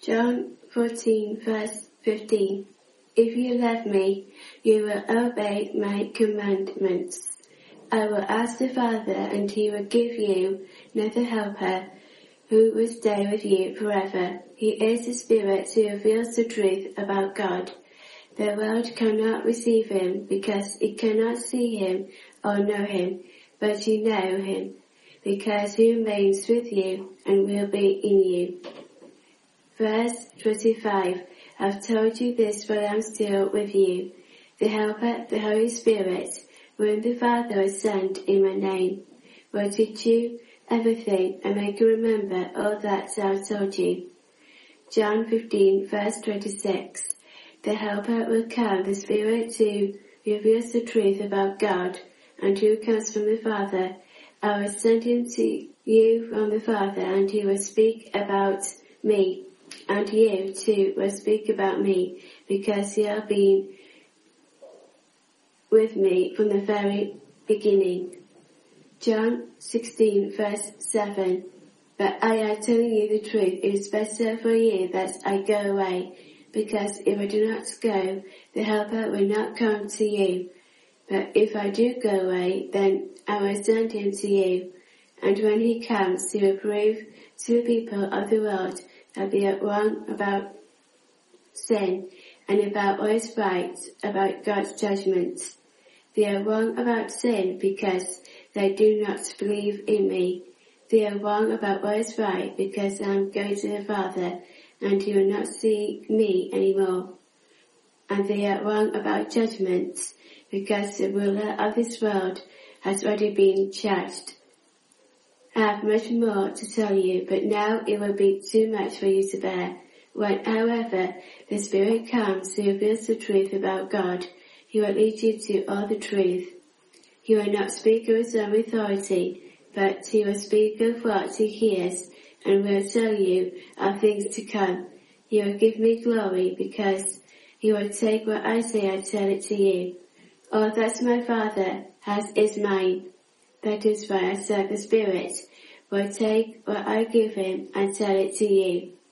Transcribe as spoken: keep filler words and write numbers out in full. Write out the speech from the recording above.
John fourteen, verse fifteen. If you love me, you will obey my commandments. I will ask the Father, and he will give you another helper, who will stay with you forever. He is the Spirit who reveals the truth about God. The world cannot receive him, because it cannot see him or know him, but you know him, because he remains with you and will be in you. Verse twenty-five. I've told you this while I'm still with you. The Helper, the Holy Spirit, whom the Father has sent in my name, will teach you everything and make you remember all that I've told you. John fifteen, verse twenty-six. The Helper will come, the Spirit who reveals the truth about God and who comes from the Father. I will send him to you from the Father, and he will speak about me. And you too will speak about me, because you have been with me from the very beginning. John sixteen, verse seven. But I am telling you the truth, it is better for you that I go away, because if I do not go, the Helper will not come to you. But if I do go away, then I will send him to you. And when he comes, he will prove to the people of the world that they are wrong about sin and about what is right about God's judgments. They are wrong about sin because they do not believe in me. They are wrong about what is right because I am going to the Father, and he will not see me anymore. And they are wrong about judgments because the ruler of this world has already been judged. I have much more to tell you, but now it will be too much for you to bear. When, however, the Spirit comes who reveals the truth about God, he will lead you to all the truth. He will not speak of his own authority, but he will speak of what he hears and will tell you of things to come. He will give me glory because he will take what I say and tell it to you. All that my Father has is mine. That is why I said the Spirit will take what I give him and tell it to you.